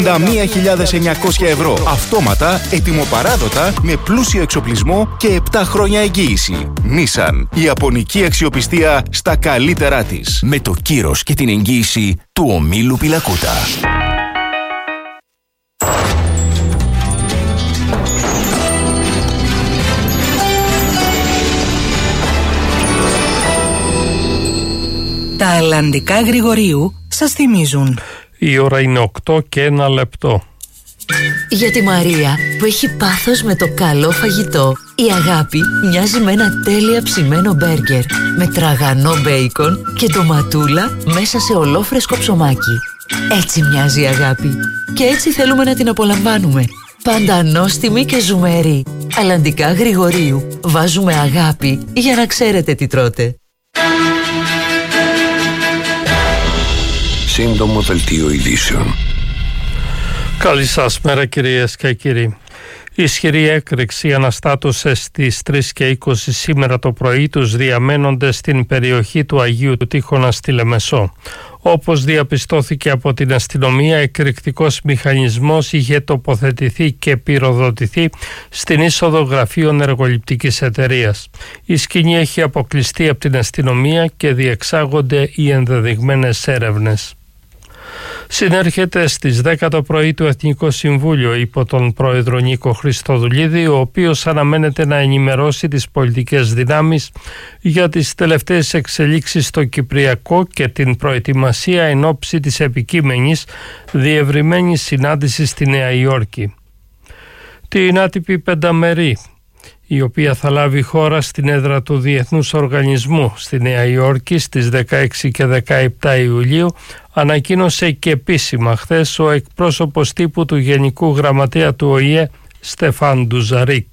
51.900 ευρώ. Αυτόματα, ετοιμοπαράδοτα, με πλούσιο εξοπλισμό και 7 χρόνια εγγύηση. Nissan. Η ιαπωνική αξιοπιστία στα καλύτερά της. Με το κύρος και την εγγύηση του ομίλου Πιλακούτα. Τα αλλαντικά Γρηγορίου σας θυμίζουν. Η ώρα είναι 8 και 1 λεπτό. Για τη Μαρία που έχει πάθος με το καλό φαγητό, η αγάπη μοιάζει με ένα τέλεια ψημένο μπέργκερ με τραγανό μπέικον και ντοματούλα μέσα σε ολόφρεσκο ψωμάκι. Έτσι μοιάζει η αγάπη και έτσι θέλουμε να την απολαμβάνουμε. Πάντα νόστιμη και ζουμερή. Αλλαντικά Γρηγορίου. Βάζουμε αγάπη για να ξέρετε τι τρώτε. Σύντομο δελτίο ειδήσεων. Καλή σας μέρα κυρίες και κύριοι. Ισχυρή έκρηξη αναστάτωσε στις 3:20 σήμερα το πρωί τους διαμένοντες στην περιοχή του Αγίου Τείχονα στη Λεμεσό. Όπως διαπιστώθηκε από την αστυνομία, εκρηκτικός μηχανισμός είχε τοποθετηθεί και πυροδοτηθεί στην είσοδο γραφείων εργοληπτικής εταιρείας. Η σκηνή έχει αποκλειστεί από την αστυνομία και διεξάγονται οι ενδεδειγμένες έρευνες. Συνέρχεται στις 10 το πρωί το Εθνικό Συμβούλιο υπό τον πρόεδρο Νίκο Χριστοδουλίδη, ο οποίος αναμένεται να ενημερώσει τις πολιτικές δυνάμεις για τις τελευταίες εξελίξεις στο Κυπριακό και την προετοιμασία εν ώψη της επικείμενης διευρυμένης συνάντησης στη Νέα Υόρκη. Την άτυπη πενταμερή, η οποία θα λάβει χώρα στην έδρα του Διεθνούς Οργανισμού στη Νέα Υόρκη στις 16 και 17 Ιουλίου, ανακοίνωσε και επίσημα χθες ο εκπρόσωπος τύπου του Γενικού Γραμματέα του ΟΗΕ, Στεφάν Ντουζαρίκ.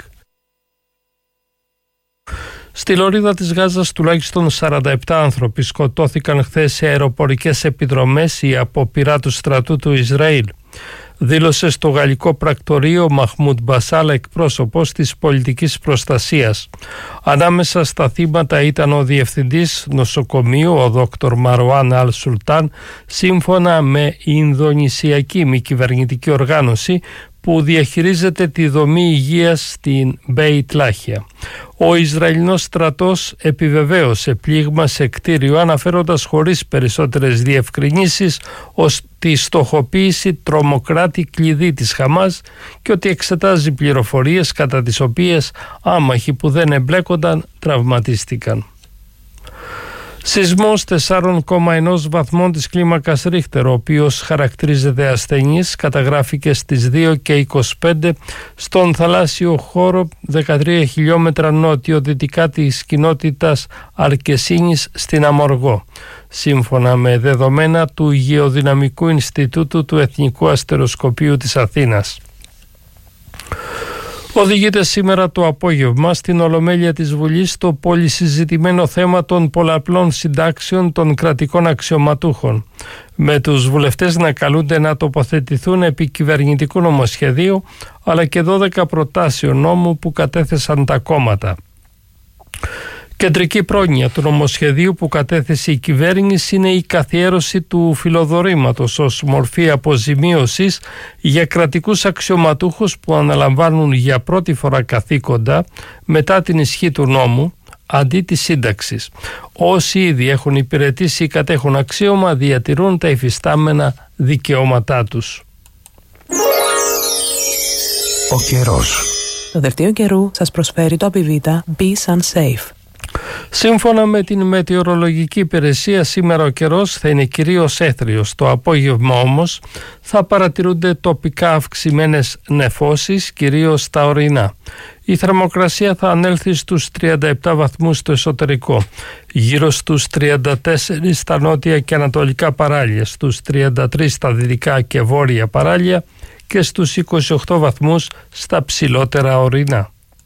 Στη λωρίδα της Γάζας τουλάχιστον 47 άνθρωποι σκοτώθηκαν χθες σε αεροπορικές επιδρομές ή από πυράτους στρατού του Ισραήλ. Δήλωσε στο γαλλικό πρακτορείο Μαχμούντ Μπασάλα, εκπρόσωπος της πολιτικής προστασίας. Ανάμεσα στα θύματα ήταν ο διευθυντής νοσοκομείου, ο Δόκτωρ Μαρουάν Αλ Σουλτάν, σύμφωνα με Ινδονησιακή μη κυβερνητική οργάνωση που διαχειρίζεται τη δομή υγείας στην Μπέιτ Λάχια. Ο Ισραηλινός στρατός επιβεβαίωσε πλήγμα σε κτίριο, αναφέροντας χωρίς περισσότερες διευκρινήσεις ως τη στοχοποίηση τρομοκράτη κλειδί της Χαμάς και ότι εξετάζει πληροφορίες κατά τις οποίες άμαχοι που δεν εμπλέκονταν τραυματίστηκαν. Σεισμός 4,1 βαθμών της κλίμακας Ρίχτερ, ο οποίος χαρακτηρίζεται ασθενής, καταγράφηκε στις 2:25 στον θαλάσσιο χώρο 13 χιλιόμετρα νότιο-δυτικά της κοινότητας Αρκεσίνης στην Αμοργό, σύμφωνα με δεδομένα του Γεωδυναμικού Ινστιτούτου του Εθνικού Αστεροσκοπείου της Αθήνας. Οδηγείται σήμερα το απόγευμα στην Ολομέλεια της Βουλής το πολυσυζητημένο θέμα των πολλαπλών συντάξεων των κρατικών αξιωματούχων, με τους βουλευτές να καλούνται να τοποθετηθούν επί κυβερνητικού νομοσχεδίου αλλά και 12 προτάσεων νόμου που κατέθεσαν τα κόμματα. Κεντρική πρόνοια του νομοσχεδίου που κατέθεσε η κυβέρνηση είναι η καθιέρωση του φιλοδορήματος ως μορφή αποζημίωσης για κρατικούς αξιωματούχους που αναλαμβάνουν για πρώτη φορά καθήκοντα μετά την ισχύ του νόμου, αντί της σύνταξης. Όσοι ήδη έχουν υπηρετήσει ή κατέχουν αξίωμα διατηρούν τα υφιστάμενα δικαιώματά τους. Ο καιρός. Το δελτίο καιρού σας προσφέρει το Απιβίτα Be Sun Safe. Σύμφωνα με την μετεωρολογική υπηρεσία, σήμερα ο καιρός θα είναι κυρίως έθριος. Το απόγευμα όμως θα παρατηρούνται τοπικά αυξημένες νεφώσεις, κυρίως στα ορεινά. Η θερμοκρασία θα ανέλθει στους 37 βαθμούς στο εσωτερικό, γύρω στους 34 στα νότια και ανατολικά παράλια, στους 33 στα δυτικά και βόρεια παράλια και στους 28 βαθμούς στα ψηλότερα ορεινά.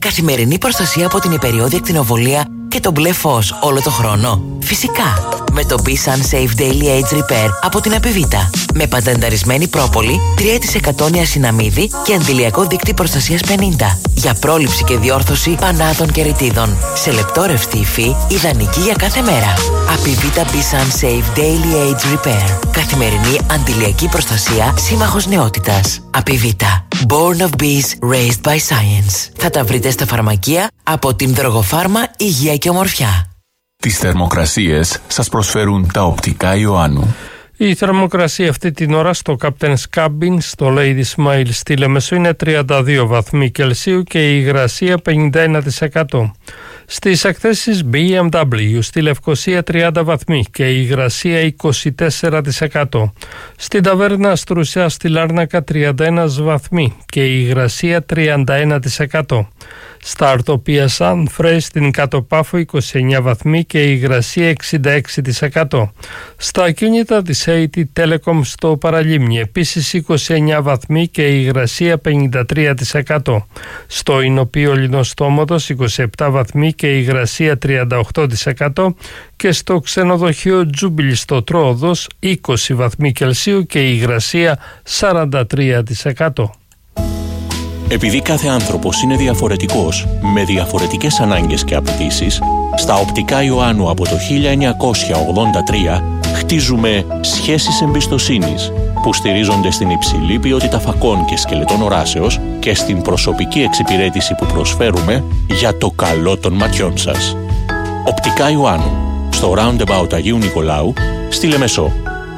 Καθημερινή προστασία από την υπεριώδη ακτινοβολία και το μπλε φως όλο το χρόνο. Φυσικά, με το B-Sun Safe Daily Age Repair από την Apivita. Με πατενταρισμένη πρόπολη, 3% νιασιναμίδι και αντιλιακό δείκτη προστασίας 50. Για πρόληψη και διόρθωση πανάδων και ρητίδων. Σε λεπτόρευστη υφή, ιδανική για κάθε μέρα. Apivita B-Sun Safe Daily Age Repair. Καθημερινή αντιλιακή προστασία, σύμμαχος νεότητας. Apivita. Born of bees, raised by science. Θα τα βρείτε στα φαρμακεία από την Δρογοφάρμα Υγεία και Ομορφιά. Τις θερμοκρασίες σας προσφέρουν τα οπτικά Ιωάννου. Η θερμοκρασία αυτή την ώρα στο Captain's Cabin, στο Lady Smile στη Λεμεσό είναι 32 βαθμοί Κελσίου και η υγρασία 51%. Στις εκθέσεις BMW στη Λευκοσία 30 βαθμοί και η υγρασία 24%. Στην ταβέρνα Στρουσιά στη Λάρνακα 31 βαθμοί και η υγρασία 31%. Στα Αρτοπία Σαν Φρέι στην Κατοπάφο 29 βαθμοί και η υγρασία 66%. Στα ακίνητα της AT Telecom στο Παραλίμνη επίσης 29 βαθμοί και η υγρασία 53%. Στο Ινοπείο Λινοστόματος 27 βαθμοί και η υγρασία 38% και στο ξενοδοχείο Τζούμπιλι στο Τρόοδος 20 βαθμοί Κελσίου και η υγρασία 43%. Επειδή κάθε άνθρωπος είναι διαφορετικός, με διαφορετικές ανάγκες και απαιτήσεις, στα οπτικά Ιωάννου από το 1983 χτίζουμε σχέσεις εμπιστοσύνης που στηρίζονται στην υψηλή ποιότητα φακών και σκελετών οράσεως και στην προσωπική εξυπηρέτηση που προσφέρουμε για το καλό των ματιών σας. Οπτικά Ιωάννου, στο Roundabout Αγίου Νικολάου, στη Λεμεσό.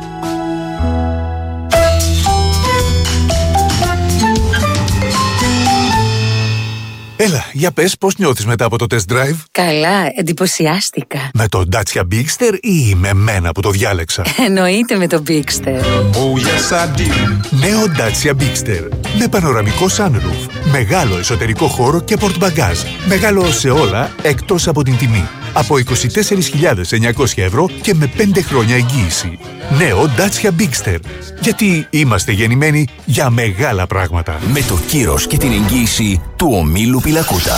Έλα, για πες πώς νιώθεις μετά από το test drive. Καλά, εντυπωσιάστηκα. Με το Dacia Bigster ή με μένα που το διάλεξα? Εννοείται με το Bigster. Oh yes I do. Νέο Dacia Bigster. Με πανοραμικό sunroof, μεγάλο εσωτερικό χώρο και πορτμπαγκάζ. Μεγάλο σε όλα εκτός από την τιμή. Από 24.900 ευρώ και με 5 χρόνια εγγύηση. Νέο Dacia Bigster. Γιατί είμαστε γεννημένοι για μεγάλα πράγματα. Με το κύρος και την εγγύηση του ομίλου Πιλακούτα.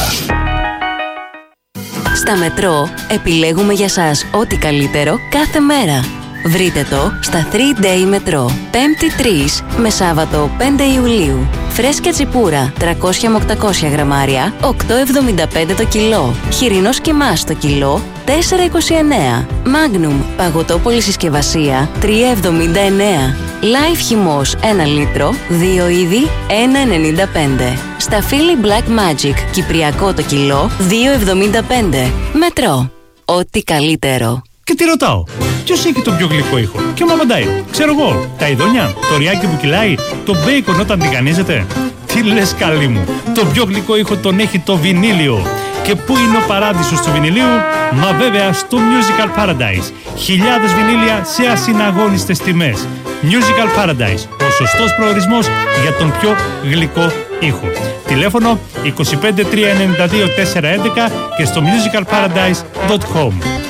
Στα Μετρό επιλέγουμε για σας ό,τι καλύτερο κάθε μέρα. Βρείτε το στα 3-Day Μετρό. 5η 3 με Σάββατο 5 Ιουλίου. Φρέσκια τσιπούρα 300 με 800 γραμμάρια 8,75 το κιλό. Χοιρινός κιμάς το κιλό 4,29. Magnum παγωτό πολυσυσκευασία 3,79. Life χυμός 1 λίτρο 2 είδη 1,95. Σταφύλι Black Magic κυπριακό το κιλό 2,75. Μετρό. Ό,τι καλύτερο. Και τι ρωτάω, ποιος έχει τον πιο γλυκό ήχο? Και μου απαντάει, ξέρω εγώ, τα ειδόνια, το ριάκι που κυλάει, το μπέικον όταν τηγανίζεται. Τι λες καλή μου, το πιο γλυκό ήχο τον έχει το βινίλιο. Και πού είναι ο παράδεισος του βινιλίου? Μα βέβαια στο Musical Paradise. Χιλιάδες βινίλια σε ασυναγώνιστες τιμές. Musical Paradise, ο σωστός προορισμός για τον πιο γλυκό ήχο. Τηλέφωνο 25 392 411 και στο musicalparadise.com.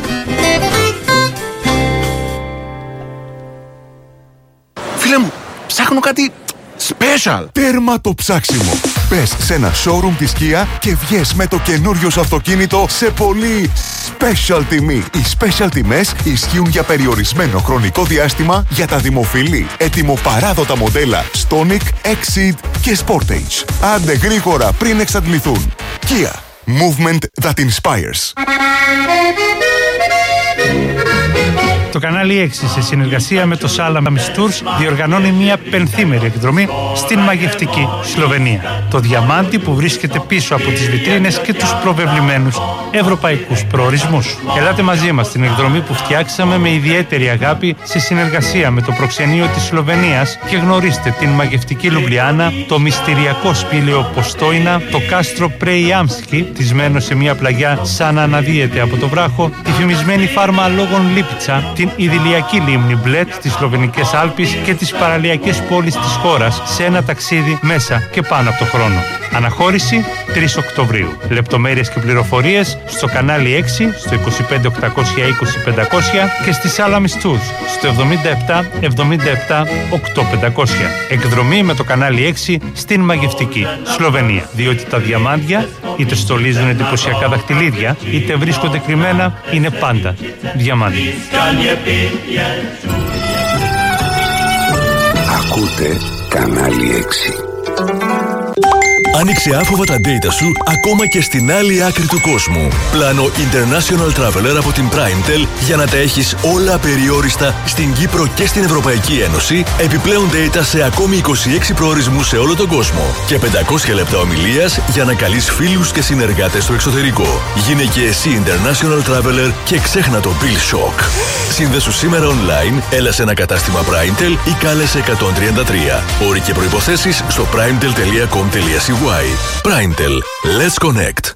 Φίλε μου, ψάχνω κάτι special. Τέρμα το ψάξιμο. Πες σε ένα showroom της Kia και βγες με το καινούριο σου αυτοκίνητο σε πολύ special τιμή. Οι special τιμές ισχύουν για περιορισμένο χρονικό διάστημα για τα δημοφιλή, ετοιμοπαράδοτα μοντέλα Stonic, Exceed και Sportage. Άντε γρήγορα πριν εξαντληθούν. Kia. Movement that inspires. Το κανάλι 6 σε συνεργασία με το Salamis Tours διοργανώνει μια πενθήμερη εκδρομή στην μαγευτική Σλοβενία. Το διαμάντι που βρίσκεται πίσω από τις βιτρίνες και τους προβεβλημένους ευρωπαϊκούς προορισμούς. Ελάτε μαζί μας στην εκδρομή που φτιάξαμε με ιδιαίτερη αγάπη σε συνεργασία με το προξενείο της Σλοβενίας και γνωρίστε την μαγευτική Λουμπλιάνα, το μυστηριακό σπήλαιο Ποστόινα, το κάστρο Πρεϊάμσκι, τισμένο σε μια πλαγιά σαν να αναδύεται από το βράχο, τη φημισμένη φάρμα Λόγων Λίπιτσα, την την ιδηλιακή λίμνη Μπλέτ, τις Σλοβενικές Άλπεις και τις παραλιακές πόλεις της χώρας σε ένα ταξίδι μέσα και πάνω από το χρόνο. Αναχώρηση 3 Οκτωβρίου. Λεπτομέρειες και πληροφορίες στο κανάλι 6, στο 25 820 500 και στη Salamis Tours στο 77 77 8500. Εκδρομή με το κανάλι 6 στην μαγευτική Σλοβενία. Διότι τα διαμάντια είτε στολίζουν εντυπωσιακά δαχτυλίδια, είτε βρίσκονται κρυμμένα, είναι πάντα διαμάντια. Ακούτε κανάλι 6. Άνοιξε άφοβα τα data σου ακόμα και στην άλλη άκρη του κόσμου. Πλάνο International Traveler από την Primetel για να τα έχεις όλα απεριόριστα στην Κύπρο και στην Ευρωπαϊκή Ένωση. Επιπλέον data σε ακόμη 26 προορισμούς σε όλο τον κόσμο. Και 500 λεπτά ομιλίας για να καλείς φίλους και συνεργάτες στο εξωτερικό. Γίνε και εσύ International Traveler και ξέχνα το Bill Shock. Σύνδεσου σήμερα online, έλα σε ένα κατάστημα Primetel ή κάλεσε 133. Όροι και προϋποθέσεις στο primetel.com.cy. Primetel. Let's connect.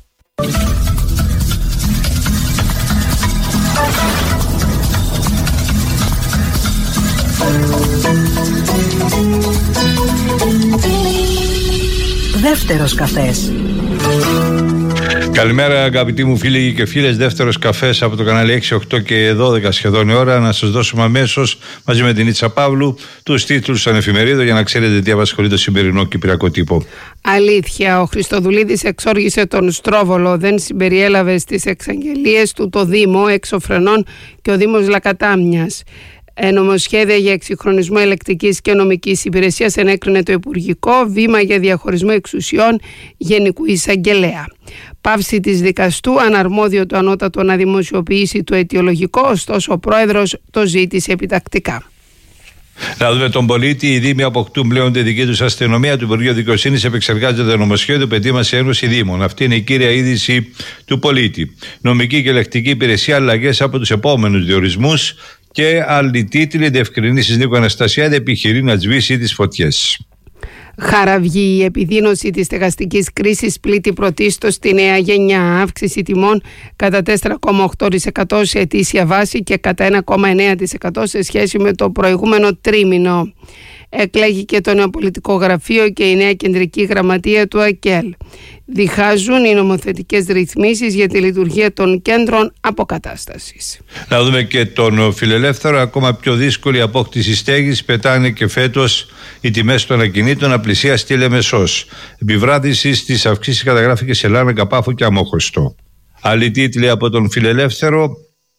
Δεύτερος καφές. Καλημέρα αγαπητοί μου φίλοι και φίλες, δεύτερος καφές από το κανάλι 6, 8 και 12 σχεδόν η ώρα. Να σας δώσουμε αμέσως μαζί με την Ίτσα Παύλου τους τίτλους των εφημερίδων για να ξέρετε τι απασχολεί το σημερινό κυπριακό τύπο. Αλήθεια, ο Χριστοδουλίδης εξόργησε τον Στρόβολο, δεν συμπεριέλαβε στις εξαγγελίες του το Δήμο Εξωφρενών και ο Δήμος Λακατάμιας. Νομοσχέδια για εξυγχρονισμό ελεκτικής και νομικής υπηρεσίας ενέκρινε το Υπουργικό, βήμα για διαχωρισμό εξουσιών Γενικού Εισαγγελέα. Πάυση της δικαστού, αναρμόδιο το ανώτατο να δημοσιοποιήσει το αιτιολογικό, ωστόσο ο πρόεδρος το ζήτησε επιτακτικά. Να δούμε τον πολίτη. Οι Δήμοι αποκτούν πλέον τη δική τους αστυνομία. Το Υπουργείο Δικαιοσύνης επεξεργάζεται νομοσχέδιο που ετοίμασε η Ένωση Δήμων. Αυτή είναι η κύρια είδηση του πολίτη. Νομική και ελεκτική υπηρεσία, αλλαγές από τους επόμενους διορισμούς και άλλοι τίτλοι. Διευκρινήσεις Νίκο Αναστασιάδη, επιχειρεί να σβήσει τις φωτιές. Χαραυγή, η επιδείνωση της στεγαστικής κρίσης πλήττει πρωτίστως τη νέα γενιά. Αύξηση τιμών κατά 4,8% σε ετήσια βάση και κατά 1,9% σε σχέση με το προηγούμενο τρίμηνο. Εκλέγει και το νέο πολιτικό γραφείο και η νέα κεντρική γραμματεία του ΑΚΕΛ. Διχάζουν οι νομοθετικές ρυθμίσεις για τη λειτουργία των κέντρων αποκατάστασης. Να δούμε και τον Φιλελεύθερο. Ακόμα πιο δύσκολη απόκτηση στέγης. Πετάνε και φέτος οι τιμές των ακινήτων. Απλησία στη Λεμεσός. Επιβράδυση στις αυξήσεις καταγράφηκε σε Λάρνακα, Πάφο και Αμόχωστο. Άλλοι τίτλοι από τον Φιλελεύθερο.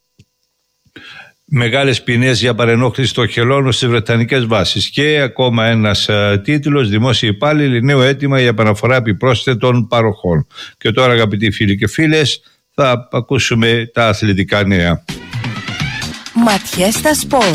Μεγάλες ποινές για παρενόχληση στο χελώνο στις βρετανικές βάσεις. Και ακόμα ένας τίτλος, δημόσιοι υπάλληλοι, νέο αίτημα για επαναφορά επιπρόσθετων παροχών. Και τώρα αγαπητοί φίλοι και φίλες, θα ακούσουμε τα αθλητικά νέα. Ματιές στα σπορ.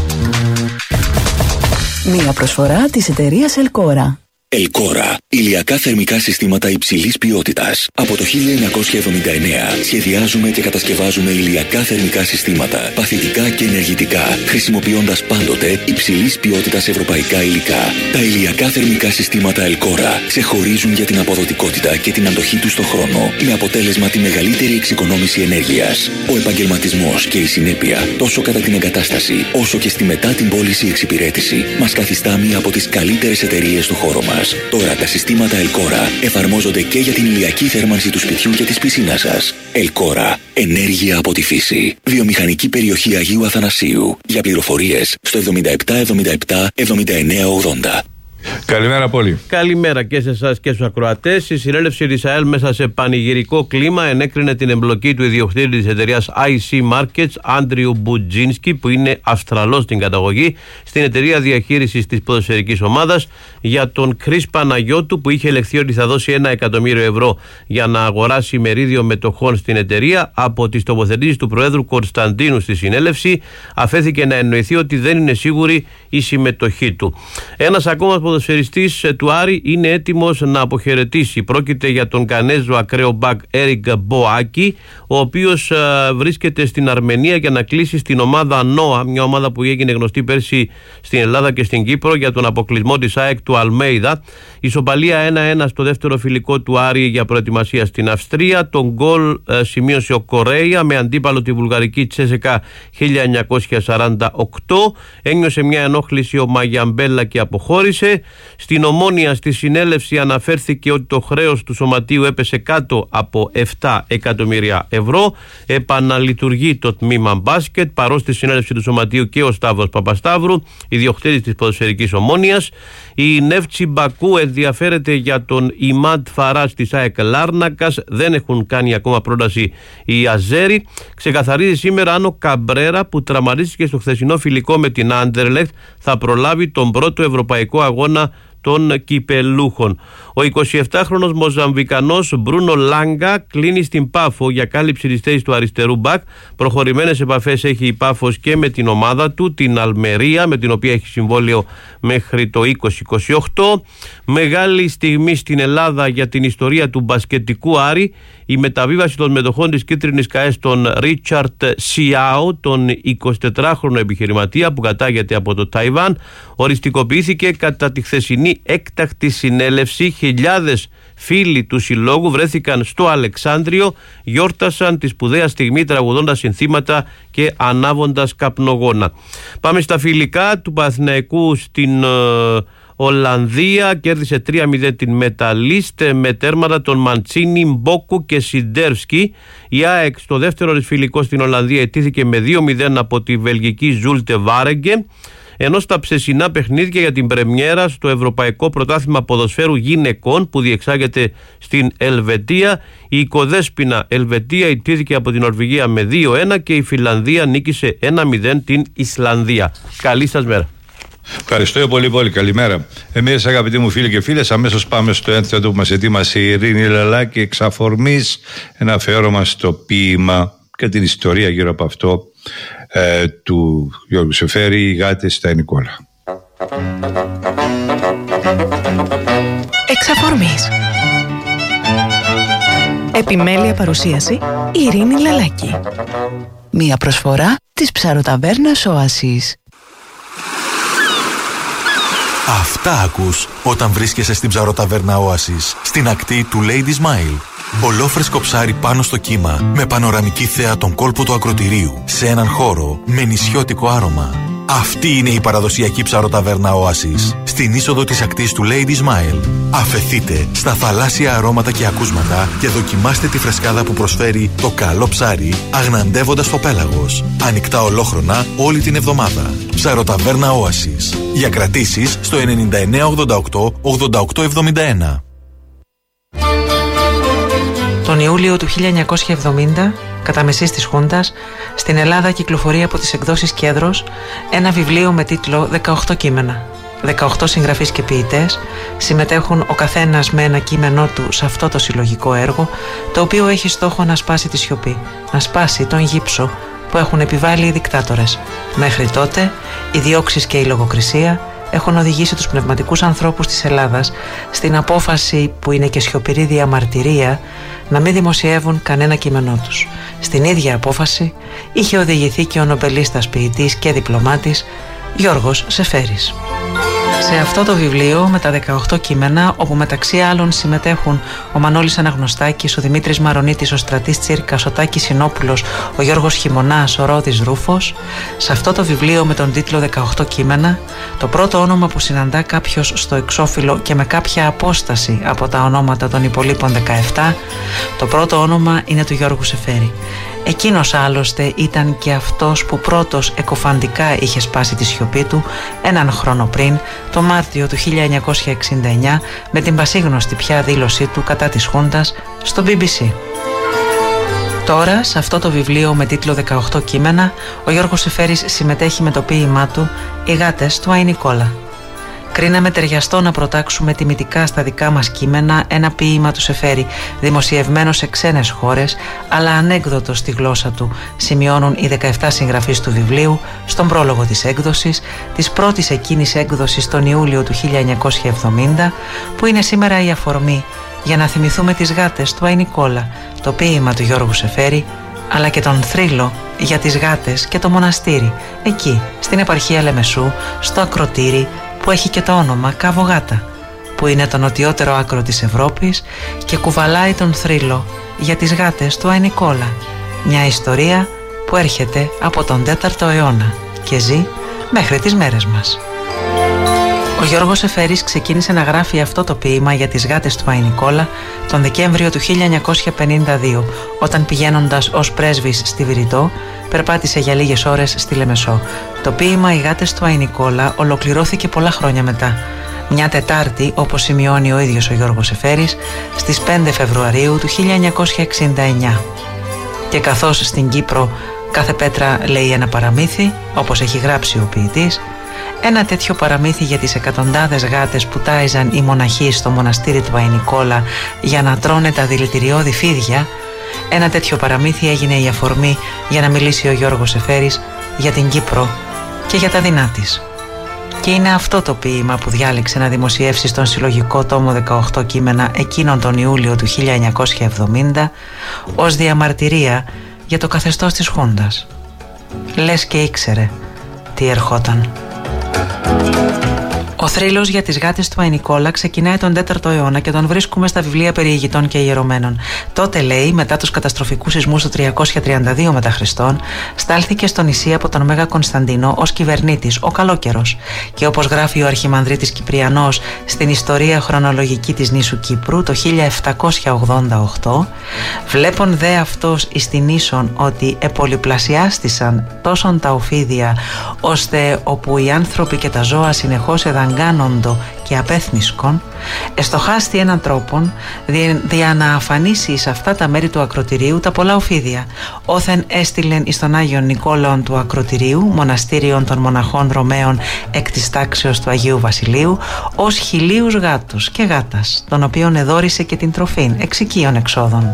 Μία προσφορά της εταιρείας Ελκόρα. Ελκόρα. Ηλιακά θερμικά συστήματα υψηλής ποιότητας. Από το 1979 σχεδιάζουμε και κατασκευάζουμε ηλιακά θερμικά συστήματα, παθητικά και ενεργητικά, χρησιμοποιώντας πάντοτε υψηλής ποιότητας ευρωπαϊκά υλικά. Τα ηλιακά θερμικά συστήματα Ελκόρα ξεχωρίζουν για την αποδοτικότητα και την αντοχή τους στον χρόνο, με αποτέλεσμα τη μεγαλύτερη εξοικονόμηση ενέργειας. Ο επαγγελματισμός και η συνέπεια, τόσο κατά την εγκατάσταση όσο και στη μετά την πώληση εξυπηρέτηση, μας καθιστά μία από τις καλύτερες εταιρείες του χώρου μας. Τώρα τα συστήματα Ελκόρα εφαρμόζονται και για την ηλιακή θέρμανση του σπιτιού και της πισίνας σας. Ελκόρα. Ενέργεια από τη φύση. Βιομηχανική περιοχή Αγίου Αθανασίου. Για πληροφορίες στο 77 77 79 80. Καλημέρα πολύ. Καλημέρα και σε εσάς και στους ακροατές. Η συνέλευση της ΑΕΛ μέσα σε πανηγυρικό κλίμα ενέκρινε την εμπλοκή του ιδιοκτήτη της εταιρείας IC Markets, Άντριου Μπουτζίνσκι, που είναι Αυστραλός στην καταγωγή, στην εταιρεία διαχείρισης της ποδοσφαιρικής ομάδας, για τον Κρίς Παναγιώτου, που είχε ελεχθεί ότι θα δώσει 1 εκατομμύριο ευρώ για να αγοράσει μερίδιο μετοχών στην εταιρεία. Από τις τοποθετήσεις του Προέδρου Κωνσταντίνου στη συνέλευση αφέθηκε να εννοηθεί ότι δεν είναι σίγουρη η συμμετοχή του. Ένας ακόμα ποδοσφαιριστής ποδοσφαιριστής του Άρη είναι έτοιμος να αποχαιρετήσει. Πρόκειται για τον Γανέζο ακραίο μπακ Έρικ Μποάκη, ο οποίος βρίσκεται στην Αρμενία για να κλείσει στην ομάδα ΝΟΑ, μια ομάδα που έγινε γνωστή πέρσι στην Ελλάδα και στην Κύπρο για τον αποκλεισμό της ΑΕΚ του Αλμέιδα. Ισοπαλία 1-1 στο δεύτερο φιλικό του Άρη για προετοιμασία στην Αυστρία. Τον γκολ σημείωσε ο Κορέια με αντίπαλο τη βουλγαρική Τσέσεκα 1948. Ένιωσε μια ενόχληση ο Μαγιαμπέλα και αποχώρησε. Στην Ομόνοια στη συνέλευση αναφέρθηκε ότι το χρέος του σωματείου έπεσε κάτω από 7 εκατομμύρια ευρώ. Επαναλειτουργεί το τμήμα μπάσκετ, παρόν στη συνέλευση του σωματείου και ο Σταύρος Παπασταύρου, ιδιοκτήτης της ποδοσφαιρικής Ομόνοιας. Η Νεύτσι Μπακού ενδιαφέρεται για τον Ιμάντ Φαράς της ΑΕΚ Λάρνακας. Δεν έχουν κάνει ακόμα πρόταση οι Αζέροι. Ξεκαθαρίζει σήμερα αν ο Καμπρέρα, που τραυματίστηκε στο χθεσινό φιλικό με την Άντερλεχτ, θα προλάβει τον πρώτο ευρωπαϊκό αγώνα των κυπελούχων. Ο 27χρονος Μοζαμβικανός Μπρούνο Λάγκα κλείνει στην Πάφο για κάλυψη της θέσης του αριστερού μπακ. Προχωρημένες επαφές έχει η Πάφος και με την ομάδα του, την Αλμερία, με την οποία έχει συμβόλαιο μέχρι το 2028. Μεγάλη στιγμή στην Ελλάδα για την ιστορία του μπασκετικού Άρη, η μεταβίβαση των μετοχών της κίτρινης ΚΑΕ στον Ρίτσαρτ Σιάο, τον 24χρονο επιχειρηματία που κατάγεται από το Ταϊβάν, οριστικοποιήθηκε κατά τη χθεσινή έκτακτη συνέλευση. Χιλιάδες φίλοι του συλλόγου βρέθηκαν στο Αλεξάνδριο, γιόρτασαν τη σπουδαία στιγμή τραγουδώντας συνθήματα και ανάβοντας καπνογόνα. Πάμε στα φιλικά του Παναθηναϊκού στην Ολλανδία. Κέρδισε 3-0 την Μεταλίστ με τέρματα των Μαντσίνι, Μπόκου και Σιντέρφσκι. Η ΑΕΚ στο δεύτερο της φιλικό στην Ολλανδία ετήθηκε με 2-0 από τη βελγική Ζούλτε Βάρεγκε. Ενώ στα ψεσινά παιχνίδια για την πρεμιέρα στο Ευρωπαϊκό Πρωτάθλημα Ποδοσφαίρου Γυναικών που διεξάγεται στην Ελβετία, η Οικοδέσποινα Ελβετία ιτήθηκε από την Νορβηγία με 2-1 και η Φινλανδία νίκησε 1-0 την Ισλανδία. Καλή σας μέρα. Ευχαριστώ πολύ πολύ, καλημέρα. Εμείς αγαπητοί μου φίλοι και φίλες, αμέσως πάμε στο ένθετο που μας ετοίμασε η Ειρήνη Λαλάκη, εξ αφορμής ένα αφιέρωμα στο ποίημα και την ιστορία γύρω από αυτό του Γιώργου Σεφέρη, οι γάτες στα Νικόλα. Εξ αφορμής. Επιμέλεια παρουσίαση Ειρήνη Λαλάκη. Μία προσφορά της ψαροταβέρνας Οάσης. Αυτά ακούς όταν βρίσκεσαι στην ψαροταβέρνα Oasis, στην ακτή του Lady Smile. Ολόφρεσκο ψάρι πάνω στο κύμα, με πανοραμική θέα τον κόλπο του ακρωτηρίου, σε έναν χώρο με νησιώτικο άρωμα. Αυτή είναι η παραδοσιακή ψαροταβέρνα Oasis, στην είσοδο της ακτής του Lady Smile. Αφεθείτε στα θαλάσσια αρώματα και ακούσματα και δοκιμάστε τη φρεσκάδα που προσφέρει το καλό ψάρι, αγναντεύοντας το πέλαγος. Ανοιχτά ολόχρονα όλη την εβδομάδα. Ψαροταβέρνα Oasis. Για κρατήσεις στο 9988 8871. Τον Ιούλιο του 1970, κατά μεσής της Χούντας, στην Ελλάδα κυκλοφορεί από τις εκδόσεις Κέντρος ένα βιβλίο με τίτλο 18 κείμενα. 18 συγγραφείς και ποιητές συμμετέχουν ο καθένας με ένα κείμενό του σε αυτό το συλλογικό έργο, το οποίο έχει στόχο να σπάσει τη σιωπή, να σπάσει τον γύψο που έχουν επιβάλει οι δικτάτορες. Μέχρι τότε, οι διώξεις και η λογοκρισία έχουν οδηγήσει τους πνευματικούς ανθρώπους της Ελλάδας στην απόφαση, που είναι και σιωπηρή διαμαρτυρία, να μην δημοσιεύουν κανένα κείμενό τους. Στην ίδια απόφαση είχε οδηγηθεί και ο νομπελίστας ποιητής και διπλωμάτης Γιώργος Σεφέρης. Σε αυτό το βιβλίο με τα 18 κείμενα, όπου μεταξύ άλλων συμμετέχουν ο Μανώλης Αναγνωστάκης, ο Δημήτρης Μαρονίτης, ο Στρατής Τσίρκας, ο Τάκης Συνόπουλος, ο Γιώργος Χειμωνάς, ο Ρόδης Ρούφος, σε αυτό το βιβλίο με τον τίτλο 18 κείμενα, το πρώτο όνομα που συναντά κάποιος στο εξώφυλλο και με κάποια απόσταση από τα ονόματα των υπολείπων 17, το πρώτο όνομα είναι του Γιώργου Σεφέρη. Εκείνος άλλωστε ήταν και αυτός που πρώτος εκοφαντικά είχε σπάσει τη σιωπή του έναν χρόνο πριν, το Μάρτιο του 1969, με την πασίγνωστη πια δήλωσή του κατά της Χούντας στο BBC. Τώρα, σε αυτό το βιβλίο με τίτλο 18 κείμενα, ο Γιώργος Σεφέρης συμμετέχει με το ποίημά του «Οι γάτες του Αϊ Νικόλα». κρίναμε ταιριαστό να προτάξουμε τιμητικά στα δικά μας κείμενα ένα ποίημα του Σεφέρη, δημοσιευμένο σε ξένες χώρες, αλλά ανέκδοτο στη γλώσσα του, σημειώνουν οι 17 συγγραφείς του βιβλίου στον πρόλογο της έκδοσης, της πρώτης εκείνης έκδοσης τον Ιούλιο του 1970, που είναι σήμερα η αφορμή για να θυμηθούμε τις γάτες του Άι Νικόλα, το ποίημα του Γιώργου Σεφέρη, αλλά και τον θρύλο για τις γάτες και το μοναστήρι, εκεί στην επαρχία Λεμεσού, στο ακροτήρι που έχει και το όνομα Κάβο Γάτα, που είναι το νοτιότερο άκρο της Ευρώπης και κουβαλάει τον θρύλο για τις γάτες του Άι Νικόλα, μια ιστορία που έρχεται από τον 4ο αιώνα και ζει μέχρι τις μέρες μας. Ο Γιώργος Σεφέρης ξεκίνησε να γράφει αυτό το ποίημα για τις γάτες του Άι Νικόλα τον Δεκέμβριο του 1952, όταν πηγαίνοντας ως πρέσβης στη Βηρητό περπάτησε για λίγες ώρες στη Λεμεσό. Το ποίημα «Οι γάτες του Άι Νικόλα» ολοκληρώθηκε πολλά χρόνια μετά. Μια Τετάρτη, όπως σημειώνει ο ίδιος ο Γιώργος Σεφέρης, στις 5 Φεβρουαρίου του 1969. Και καθώς στην Κύπρο κάθε πέτρα λέει ένα παραμύθι, όπως έχει γράψει ο ποιητής, ένα τέτοιο παραμύθι για τις εκατοντάδες γάτες που τάιζαν οι μοναχοί στο μοναστήρι του Άι Νικόλα για να τρώνε τα δηλητηριώδη φίδια, ένα τέτοιο παραμύθι έγινε η αφορμή για να μιλήσει ο Γιώργος Σεφέρης για την Κύπρο και για τα δεινά της. Και είναι αυτό το ποίημα που διάλεξε να δημοσιεύσει στον συλλογικό τόμο 18 κείμενα εκείνον τον Ιούλιο του 1970 ως διαμαρτυρία για το καθεστώς της Χούντας. Λες και ήξερε τι ερχόταν. Ο θρύλος για τις γάτες του Άι Νικόλα ξεκινάει τον 4ο αιώνα και τον βρίσκουμε στα βιβλία περί ηγητών και ιερωμένων. Τότε, λέει, μετά τους καταστροφικούς σεισμούς του 332 μετά Χριστόν, στάλθηκε στο νησί από τον Μέγα Κωνσταντίνο ως κυβερνήτης, ο Καλόκαιρος. Και όπως γράφει ο Αρχιμανδρίτης Κυπριανός στην ιστορία χρονολογική της νήσου Κύπρου το 1788, βλέπον δε αυτός εις την ίσον ότι επολυπλασιάστησαν τόσον τα οφίδια, ώστε όπου οι άνθρωποι και τα ζώα συνεχώς εδαγκάνοντο και απέθνισκον, εστοχάστη έναν τρόπον δια να αφανίσει εις αυτά τα μέρη του ακροτηρίου τα πολλά οφίδια, όθεν έστειλεν εις τον Άγιον Νικόλαον του ακροτηρίου, μοναστήριον των μοναχών Ρωμαίων εκ της τάξεως του Αγίου Βασιλείου, ως 1000 γάτους και γάτας, των οποίων εδόρισε και την τροφήν εξ οικείων εξόδων.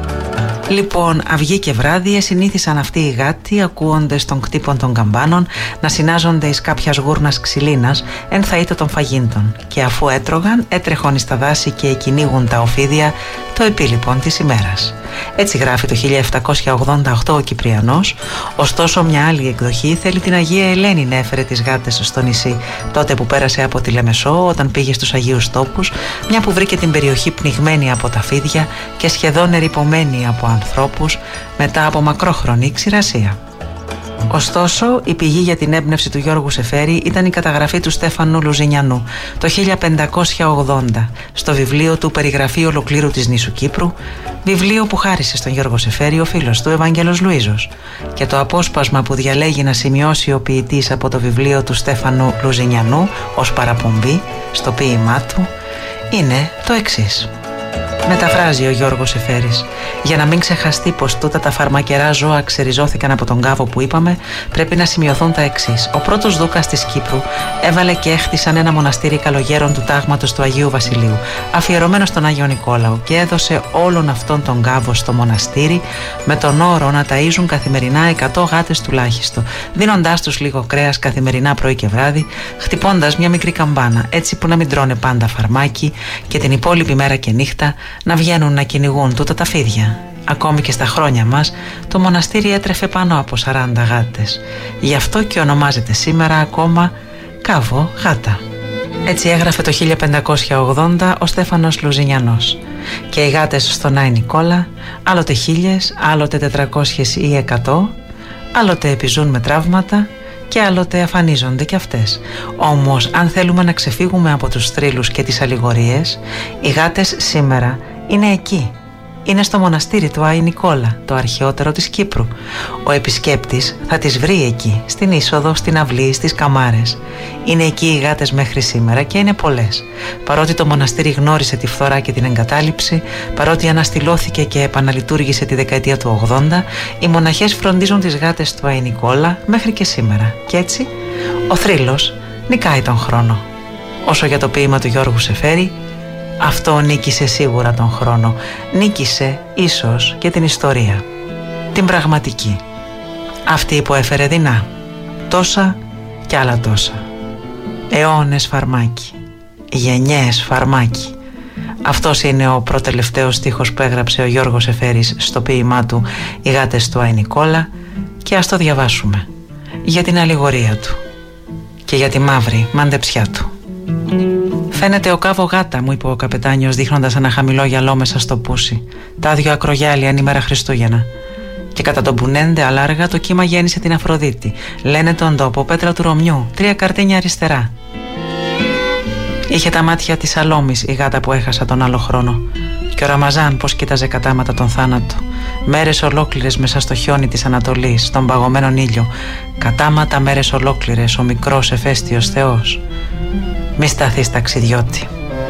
Λοιπόν, αυγή και βράδυ συνήθισαν αυτοί οι γάτοι, ακούοντες των κτύπων των καμπάνων, να συνάζονται εις κάποιας γούρνας ξυλίνας, εν θαΐτα των φαγίντων, και αφού έτρωγαν, έτρεχον εις τα δάση και εκκυνήγουν τα οφίδια το επίλοιπον της ημέρας. Έτσι γράφει το 1788 ο Κυπριανός. Ωστόσο, μια άλλη εκδοχή θέλει την Αγία Ελένη να έφερε τις γάτες στο νησί, τότε που πέρασε από τη Λεμεσό, όταν πήγε στους Αγίους Τόπους, μια που βρήκε την περιοχή πνιγμένη από τα φίδια και σχεδόν ερειπωμένη από ανθρώπους μετά από μακρόχρονη ξηρασία. Ωστόσο, η πηγή για την έμπνευση του Γιώργου Σεφέρη ήταν η καταγραφή του Στέφανου Λουζινιανού το 1580 στο βιβλίο του «Περιγραφή ολοκλήρου της νήσου Κύπρου», βιβλίο που χάρισε στον Γιώργο Σεφέρη ο φίλος του Ευάγγελος Λουίζος, και το απόσπασμα που διαλέγει να σημειώσει ο ποιητής από το βιβλίο του Στέφανου Λουζινιανού ως παραπομπή στο ποίημά του είναι το εξής. Μεταφράζει ο Γιώργος Σεφέρης. Για να μην ξεχαστεί πως τούτα τα φαρμακερά ζώα ξεριζώθηκαν από τον κάβο που είπαμε, πρέπει να σημειωθούν τα εξής. Ο πρώτος δούκας της Κύπρου έβαλε και έχτισαν ένα μοναστήρι καλογέρων του τάγματος του Αγίου Βασιλείου, αφιερωμένο στον Άγιο Νικόλαο, και έδωσε όλον αυτόν τον κάβο στο μοναστήρι με τον όρο να ταΐζουν καθημερινά 100 γάτες τουλάχιστον, δίνοντάς τους λίγο κρέας καθημερινά πρωί και βράδυ, χτυπώντας μια μικρή καμπάνα, έτσι που να μην τρώνε πάντα φαρμάκι και την υπόλοιπη μέρα και νύχτα να βγαίνουν να κυνηγούν τούτα τα φίδια. Ακόμη και στα χρόνια μας το μοναστήρι έτρεφε πάνω από 40 γάτες. Γι' αυτό και ονομάζεται σήμερα ακόμα Κάβο Γάτα. Έτσι έγραφε το 1580 ο Στέφανος Λουζινιανός. Και οι γάτες στον Άι Νικόλα, άλλοτε 1000, άλλοτε 400 ή 100, άλλοτε επιζούν με τραύματα και άλλοτε αφανίζονται κι αυτές. Όμως, αν θέλουμε να ξεφύγουμε από τους θρύλους και τις αλληγορίες, οι γάτες σήμερα είναι εκεί. Είναι στο μοναστήρι του Άι Νικόλα, το αρχαιότερο της Κύπρου. Ο επισκέπτης θα τις βρει εκεί, στην είσοδο, στην αυλή, στις καμάρες. Είναι εκεί οι γάτες μέχρι σήμερα και είναι πολλές. Παρότι το μοναστήρι γνώρισε τη φθορά και την εγκατάλειψη, παρότι αναστηλώθηκε και επαναλειτουργήσε τη δεκαετία του 80, οι μοναχές φροντίζουν τις γάτες του Άι Νικόλα μέχρι και σήμερα. Και έτσι, ο θρύλος νικάει τον χρόνο. Όσο για το ποίημα του Γιώργου Σεφέρη, αυτό νίκησε σίγουρα τον χρόνο. Νίκησε ίσως και την ιστορία, την πραγματική. Αυτή που έφερε δεινά, τόσα κι άλλα τόσα. Αιώνες φαρμάκι, γενιές φαρμάκι. Αυτός είναι ο προτελευταίος στίχος που έγραψε ο Γιώργος Σεφέρης στο ποίημά του «Οι γάτες του Άι Νικόλα», και ας το διαβάσουμε για την αλληγορία του και για τη μαύρη μαντεψιά του. «Φαίνεται ο κάβο γάτα», μου είπε ο καπετάνιος δείχνοντας ένα χαμηλό γυαλό μέσα στο πούσι. «Τα δυο ακρογιάλια είναι ημέρα Χριστούγεννα». Και κατά τον Πουνέντε αλάργα το κύμα γέννησε την Αφροδίτη. Λένε τον τόπο πέτρα του Ρωμιού, 3 καρτίνια αριστερά. Είχε τα μάτια της Σαλόμης η γάτα που έχασα τον άλλο χρόνο. Και ο Ραμαζάν πως κοίταζε κατάματα τον θάνατο. Μέρες ολόκληρες μέσα στο χιόνι της Ανατολής, στον παγωμένον ήλιο. Κατάματα μέρες ολόκληρες, ο μικρός εφαίστειος Θεός. «Μη σταθείς ταξιδιώτη».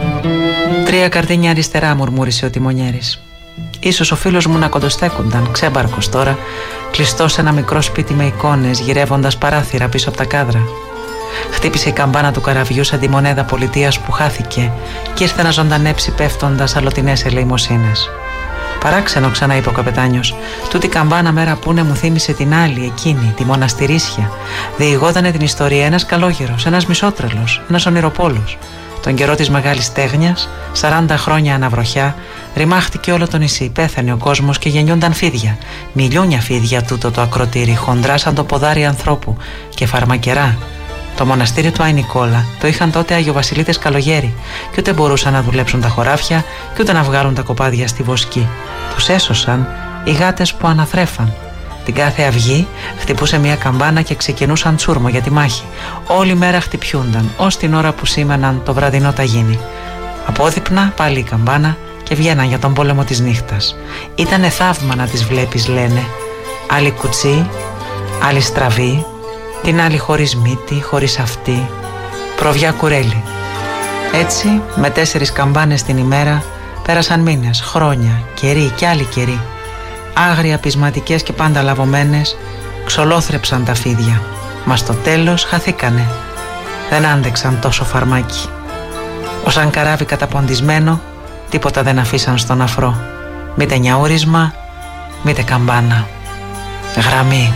3 καρτίνια αριστερά, μουρμούρισε ο τιμονιέρης. Ίσως ο φίλος μου να κοντοστέκουνταν, ξέμπαρκος τώρα, κλειστός σε ένα μικρό σπίτι με εικόνες, γυρεύοντας παράθυρα πίσω από τα κάδρα. Χτύπησε η καμπάνα του καραβιού σαν τη μονέδα πολιτείας που χάθηκε και ήρθε να ζωντανέψει πέφτοντας αλλοτινές ελεημοσύνες. «Παράξενο», ξαναείπε ο καπετάνιος. «Τούτη καμπάνα μέρα πούνε μου θύμισε την άλλη, εκείνη, τη μοναστηρίσια. Διηγότανε την ιστορία ένας καλόγερος, ένας μισότρελος, ένας ονειροπόλος. Τον καιρό της μεγάλης τέγνιας, 40 χρόνια αναβροχιά, ρημάχτηκε όλο το νησί, πέθανε ο κόσμος και γεννιούνταν φίδια. Μιλιούνια φίδια τούτο το ακροτήρι, χοντρά σαν το ποδάρι ανθρώπου και φαρμακερά. Το μοναστήρι του Άι Νικόλα το είχαν τότε Αγιοβασιλίτες καλογέρι και ούτε μπορούσαν να δουλέψουν τα χωράφια και ούτε να βγάλουν τα κοπάδια στη βοσκή. Τους έσωσαν οι γάτες που αναθρέφαν. Την κάθε αυγή χτυπούσε μια καμπάνα και ξεκινούσαν τσούρμο για τη μάχη. Όλη μέρα χτυπιούνταν, ως την ώρα που σήμαιναν το βραδινό ταγίνι. Απόδειπνα πάλι η καμπάνα και βγαίναν για τον πόλεμο της νύχτας. Ήτανε θαύμα να τις βλέπεις, λένε. Άλλη κουτσί, άλλη στραβή, την άλλη χωρίς μύτη, χωρίς αυτή, προβιά κουρέλι. Έτσι, με 4 καμπάνες την ημέρα, πέρασαν μήνες, χρόνια, καιροί και άλλοι καιροί. Άγρια, πεισματικές και πάντα λαβωμένες, ξολόθρεψαν τα φίδια. Μα στο τέλος χαθήκανε. Δεν άντεξαν τόσο φαρμάκι. Όσαν καράβι καταποντισμένο, τίποτα δεν αφήσαν στον αφρό. Μήτε νιαούρισμα, μήτε καμπάνα. Γραμμή.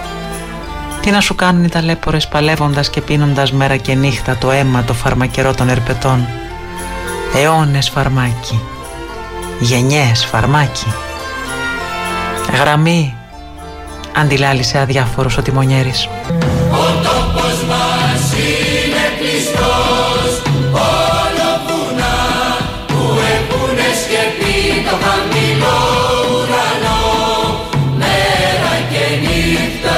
Τι να σου κάνουν οι ταλέπορες παλεύοντας και πίνοντας μέρα και νύχτα το αίμα το φαρμακερό των ερπετών. Αιώνες φαρμάκι. Γενιές φαρμάκι. Γραμμή, αντιλάλησε αδιάφορος ο τιμονιέρης. Ο τόπος μας είναι κλειστός, όλο βουνά που έχουνε σκεπεί το χαμηλό ουρανό, μέρα και νύχτα.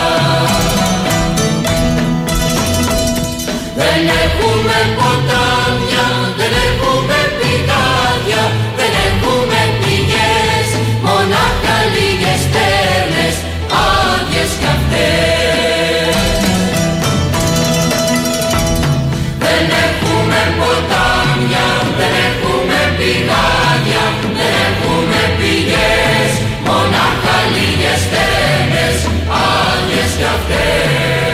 Δεν έχουμε ποτάμια, δεν έχουμε πηγάδια, δεν έχουμε πηγές, μονάχα λίγες στέρνες, άδειες κι αυτές. Δεν έχουμε ποτάμια, δεν έχουμε πηγάδια, δεν έχουμε πηγές, μονάχα λίγες στέρνες, άδειες κι αυτές.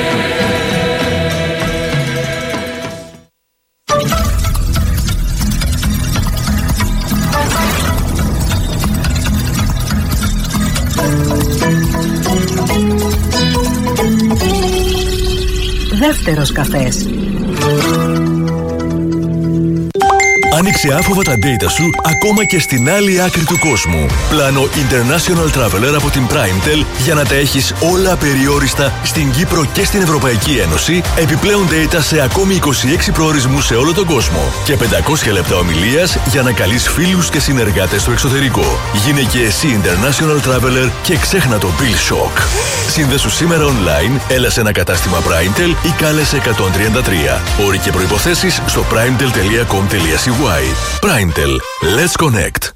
Δεύτερος καφές. Άνοιξε άφοβα τα data σου ακόμα και στην άλλη άκρη του κόσμου. Πλάνο International Traveler από την Primetel για να τα έχεις όλα απεριόριστα στην Κύπρο και στην Ευρωπαϊκή Ένωση. Επιπλέον data σε ακόμη 26 προορισμούς σε όλο τον κόσμο. Και 500 λεπτά ομιλίας για να καλείς φίλους και συνεργάτες στο εξωτερικό. Γίνε και εσύ International Traveler και ξέχνα το Bill Shock. Σύνδεσου σήμερα online, έλα σε ένα κατάστημα Primetel ή κάλεσε 133. Όροι και προϋποθέσεις στο primetel.com.cy. Primetel. Let's connect.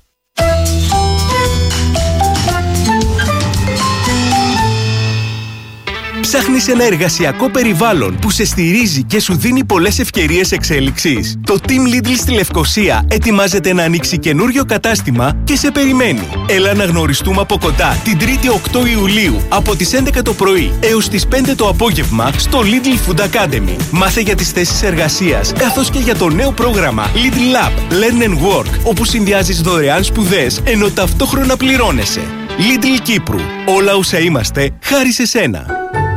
Ψάχνεις ένα εργασιακό περιβάλλον που σε στηρίζει και σου δίνει πολλές ευκαιρίες εξέλιξης? Το Team Lidl στη Λευκοσία ετοιμάζεται να ανοίξει καινούριο κατάστημα και σε περιμένει. Έλα να γνωριστούμε από κοντά την 3η 8 Ιουλίου από τις 11 το πρωί έως τις 5 το απόγευμα στο Lidl Food Academy. Μάθε για τις θέσεις εργασίας καθώς και για το νέο πρόγραμμα Lidl Lab Learn and Work, όπου συνδυάζεις δωρεάν σπουδές ενώ ταυτόχρονα πληρώνεσαι. Lidl Κύπρου. Όλα όσα είμαστε χάρη σε σένα.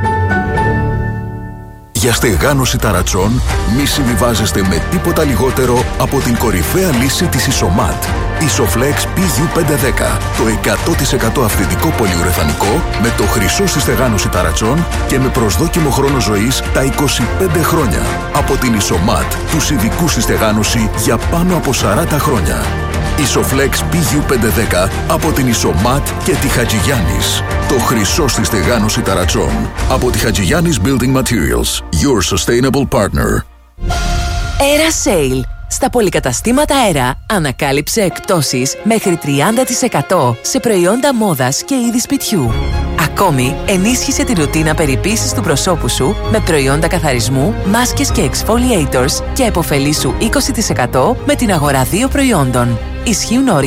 Για στεγάνωση ταρατσών μη συμβιβάζεστε με τίποτα λιγότερο από την κορυφαία λύση της Isomat. Isoflex PU510. Το 100% αυθεντικό πολυουρεθανικό με το χρυσό στη στεγάνωση ταρατσών και με προσδόκιμο χρόνο ζωής τα 25 χρόνια. Από την Isomat, τους ειδικούς στη στεγάνωση για πάνω από 40 χρόνια. Isoflex PU510 από την Isomat και τη Χατζηγιάννης. Το χρυσό στη στεγάνωση ταρατσών. Από τη Χατζηγιάννης Building Materials. Your sustainable partner. Era Sale. Στα πολυκαταστήματα Era ανακάλυψε εκπτώσεις μέχρι 30% σε προϊόντα μόδας και είδη σπιτιού. Ακόμη, ενίσχυσε τη ρουτίνα περιποίησης του προσώπου σου με προϊόντα καθαρισμού, μάσκες και exfoliators και επωφελήσου 20% με την αγορά 2 προϊόντων. Ισχύουν όροι